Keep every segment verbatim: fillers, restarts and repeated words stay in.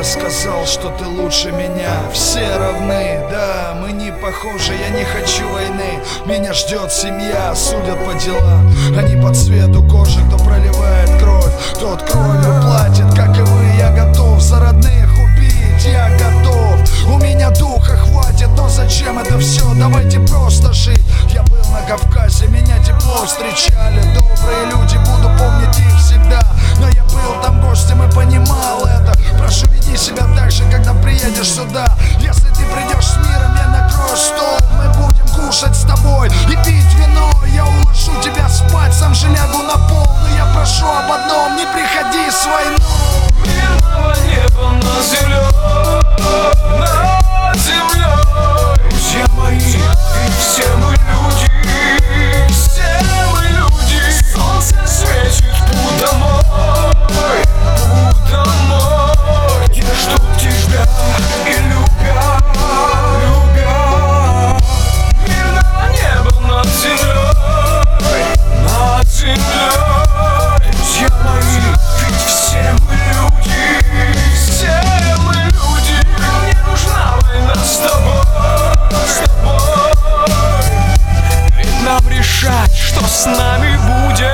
сказал, что ты лучше меня. Все равны, да, мы не похожи. Я не хочу войны, меня ждет семья. Судят по делам, а не по цвету кожи. Кто проливает кровь, тот кровью платит. Как и вы, я готов за родных убить. Я готов, у меня духа хватит. Но зачем это все? Давайте просто жить. Я был на Кавказе, меня тепло встречали. Добрые люди, буду помнить их всегда. Но я был там гостем и понимал это. Прошу, веди себя так же, когда приедешь сюда. Если ты придешь с миром, я накрою стол. Мы будем кушать с тобой и пить вино. Я уложу тебя спать, сам же лягу на пол. Но я прошу об одном, не приходи с войной. Мирного неба над землей, над землей. Друзья мои, ведь все мы люди, все мы люди. Солнце светит, путь домой, путь домой. Те ждут тебя и любят, любят. Мирного неба над землей, над землей. Друзья мои, ведь все мы люди, все мы люди. Мне нужна война с тобой, с тобой. Ведь нам решать, что с нами будет.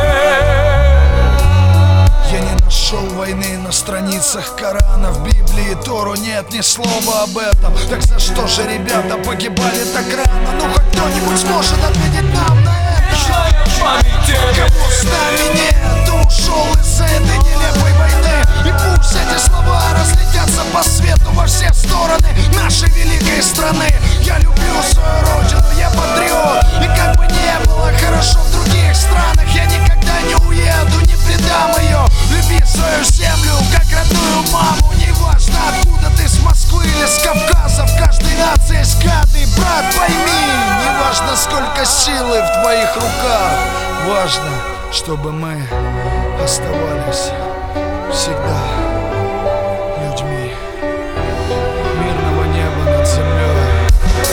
Я не нашел войны на страницах Корана. В Библии, Тору нет ни слова об этом. Так за что же ребята погибали так рано? Ну хоть кто-нибудь сможет ответить нам на это? Кого с нами нет, ушел из-за этой нелепой войны. И пусть эти слова разлетятся по свету во все стороны нашей великой страны. Я люблю свою родину, я патриот. И как бы не было хорошо в других странах, я никогда не уеду, не предам ее. Люби свою землю, как родную маму. Неважно, откуда ты, с Москвы или с Кавказа. В каждой нации есть каждый брат, пойми. Неважно, сколько силы в твоих руках. Важно, чтобы мы оставались всегда людьми. Мирного неба над землей.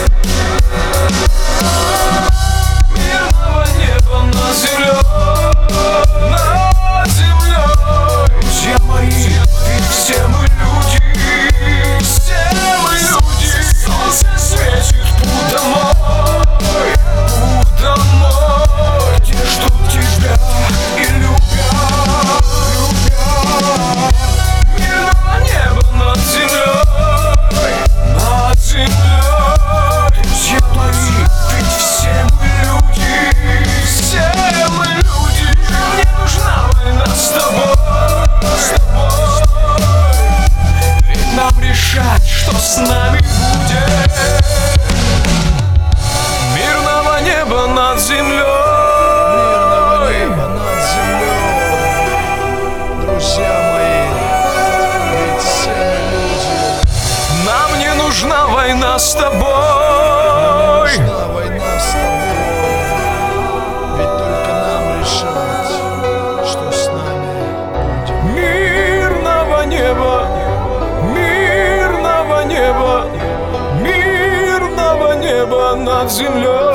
Мирного неба над землей, над землей. Друзья мои, ведь все мы люди, все мы люди. Солнце светит, путь домой, путь домой. Те ждут тебя и любят, любят. Мирного неба над землей, над землей. Друзья мои, ведь все мы люди, все мы люди. Мне нужна война с тобой, с тобой. Ведь нам решать, что с нами будет. Мирного неба над землей, Мирного неба над землей. Друзья мои, ведь все мы люди. нам не нужна война с тобой. Нужна война с тобой. Ведь только нам решать, что с нами будет. Мирного неба, мирного неба, мирного неба над землей.